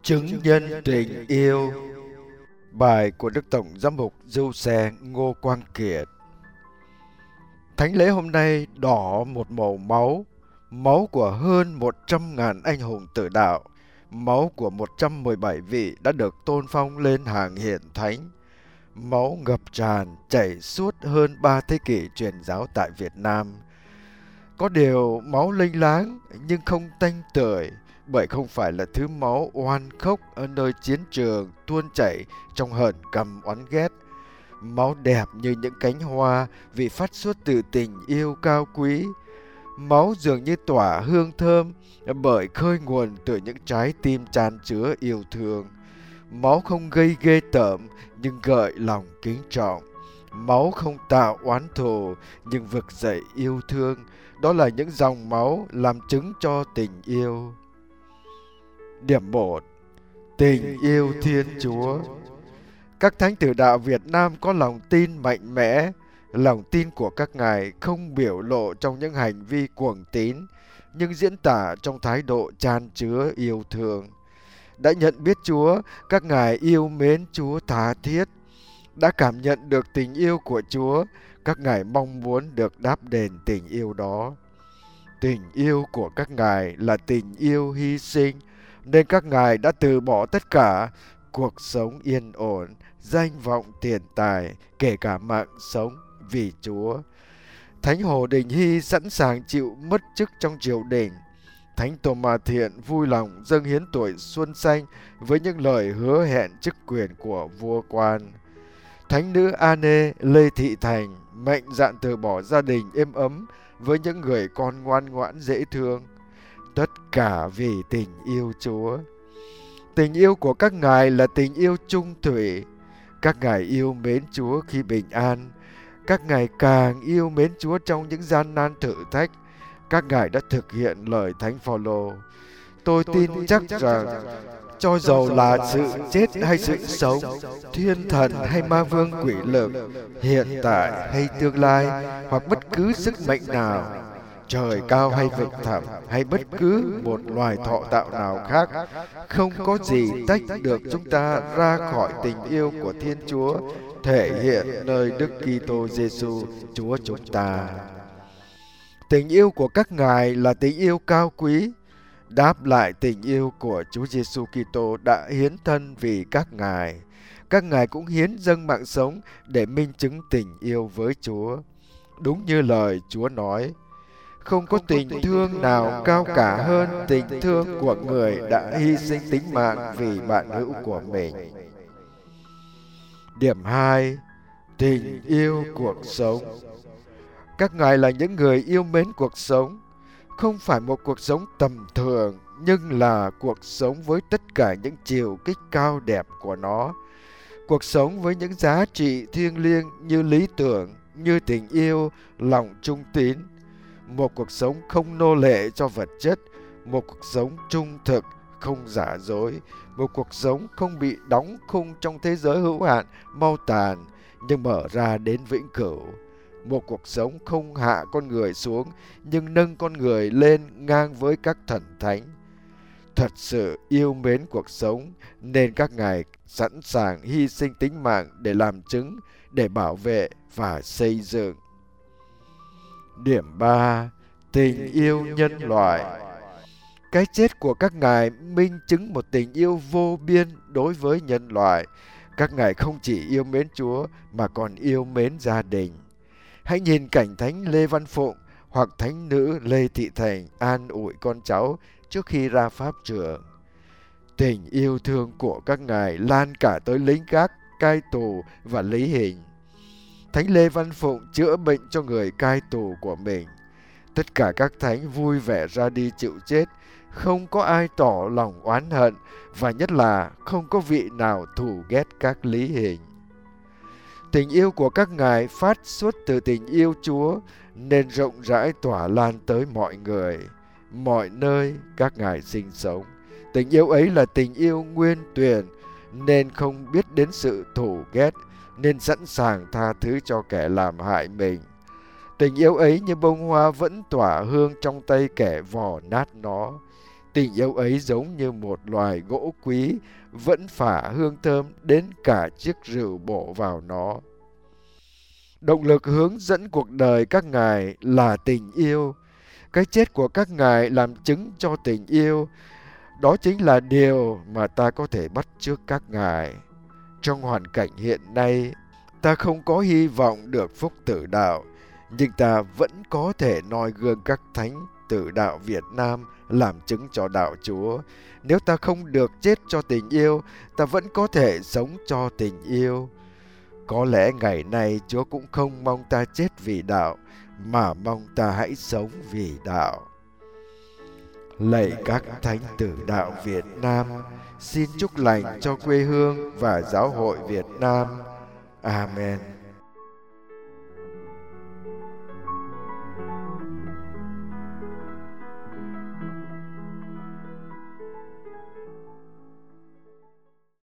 Chứng nhân tình yêu. Bài của Đức Tổng Giám mục Du Xe Ngô Quang Kiệt. Thánh lễ hôm nay đỏ một màu máu, máu của hơn 100.000 anh hùng tử đạo, máu của 117 vị đã được tôn phong lên hàng hiển thánh. Máu ngập tràn chảy suốt hơn 3 thế kỷ truyền giáo tại Việt Nam. Có điều máu lênh láng nhưng không tanh tưởi, bởi không phải là thứ máu oan khốc ở nơi chiến trường tuôn chảy trong hờn căm oán ghét. Máu đẹp như những cánh hoa vì phát xuất từ tình yêu cao quý. Máu dường như tỏa hương thơm bởi khơi nguồn từ những trái tim chan chứa yêu thương. Máu không gây ghê tởm nhưng gợi lòng kính trọng. Máu không tạo oán thù nhưng vực dậy yêu thương. Đó là những dòng máu làm chứng cho tình yêu. Điểm 1. Tình yêu Thiên Chúa. Các thánh tử đạo Việt Nam có lòng tin mạnh mẽ. Lòng tin của các ngài không biểu lộ trong những hành vi cuồng tín, nhưng diễn tả trong thái độ chan chứa yêu thương. Đã nhận biết Chúa, các ngài yêu mến Chúa tha thiết. Đã cảm nhận được tình yêu của Chúa, các ngài mong muốn được đáp đền tình yêu đó. Tình yêu của các ngài là tình yêu hy sinh, nên các ngài đã từ bỏ tất cả: cuộc sống yên ổn, danh vọng tiền tài, kể cả mạng sống vì Chúa. Thánh Hồ Đình Hy sẵn sàng chịu mất chức trong triều đình. Thánh Tô Ma Thiện vui lòng dâng hiến tuổi xuân xanh với những lời hứa hẹn chức quyền của vua quan. Thánh nữ Anê Lê Thị Thành mạnh dạn từ bỏ gia đình êm ấm với những người con ngoan ngoãn dễ thương. Tất cả vì tình yêu Chúa. Tình yêu của các ngài là tình yêu chung thủy. Các ngài yêu mến Chúa khi bình an. Các ngài càng yêu mến Chúa trong những gian nan thử thách. Các ngài đã thực hiện lời Thánh Phaolô: tôi tin chắc rằng cho dầu là sự chết hay sự sống, thiên thần hay ma vương quỷ lực, hiện tại hay tương lai, hoặc bất cứ sức mạnh nào, trời cao hay vực thẳm, hay bất cứ một loài thọ tạo nào khác, không có gì tách được chúng ta ra khỏi tình yêu của Thiên Chúa thể hiện nơi Đức Kitô Giêsu Chúa chúng ta. Tình yêu của các ngài là tình yêu cao quý, đáp lại tình yêu của Chúa Giêsu Kitô đã hiến thân vì các ngài. Các ngài cũng hiến dâng mạng sống để minh chứng tình yêu với Chúa. Đúng như lời Chúa nói: không có tình thương nào cao cả hơn tình thương của người đã hy sinh tính mạng vì bạn hữu của mình. Điểm 2. Tình yêu cuộc sống. Các ngài là những người yêu mến cuộc sống. Không phải một cuộc sống tầm thường, nhưng là cuộc sống với tất cả những chiều kích cao đẹp của nó. Cuộc sống với những giá trị thiêng liêng như lý tưởng, như tình yêu, lòng trung tín. Một cuộc sống không nô lệ cho vật chất, một cuộc sống trung thực, không giả dối, một cuộc sống không bị đóng khung trong thế giới hữu hạn, mau tàn, nhưng mở ra đến vĩnh cửu. Một cuộc sống không hạ con người xuống, nhưng nâng con người lên ngang với các thần thánh. Thật sự yêu mến cuộc sống, nên các ngài sẵn sàng hy sinh tính mạng để làm chứng, để bảo vệ và xây dựng. Điểm 3. Tình yêu nhân loại. Cái chết của các ngài minh chứng một tình yêu vô biên đối với nhân loại. Các ngài không chỉ yêu mến Chúa mà còn yêu mến gia đình. Hãy nhìn cảnh Thánh Lê Văn Phụng hoặc Thánh nữ Lê Thị Thành an ủi con cháu trước khi ra pháp trường. Tình yêu thương của các ngài lan cả tới lính gác, cai tù và lý hình. Thánh Lê Văn Phụng chữa bệnh cho người cai tù của mình. Tất cả các thánh vui vẻ ra đi chịu chết, không có ai tỏ lòng oán hận, và nhất là không có vị nào thù ghét các lý hình. Tình yêu của các ngài phát xuất từ tình yêu Chúa, nên rộng rãi tỏa lan tới mọi người, mọi nơi các ngài sinh sống. Tình yêu ấy là tình yêu nguyên tuyển, nên không biết đến sự thù ghét, nên sẵn sàng tha thứ cho kẻ làm hại mình. Tình yêu ấy như bông hoa vẫn tỏa hương trong tay kẻ vò nát nó. Tình yêu ấy giống như một loài gỗ quý, vẫn phả hương thơm đến cả chiếc rượu bổ vào nó. Động lực hướng dẫn cuộc đời các ngài là tình yêu. Cái chết của các ngài làm chứng cho tình yêu. Đó chính là điều mà ta có thể bắt chước các ngài. Trong hoàn cảnh hiện nay, ta không có hy vọng được phúc tử đạo, nhưng ta vẫn có thể noi gương các thánh tử đạo Việt Nam làm chứng cho đạo Chúa. Nếu ta không được chết cho tình yêu, ta vẫn có thể sống cho tình yêu. Có lẽ ngày nay Chúa cũng không mong ta chết vì đạo, mà mong ta hãy sống vì đạo. Lạy các thánh tử đạo Việt Nam, xin chúc lành cho quê hương và giáo hội Việt Nam. Amen.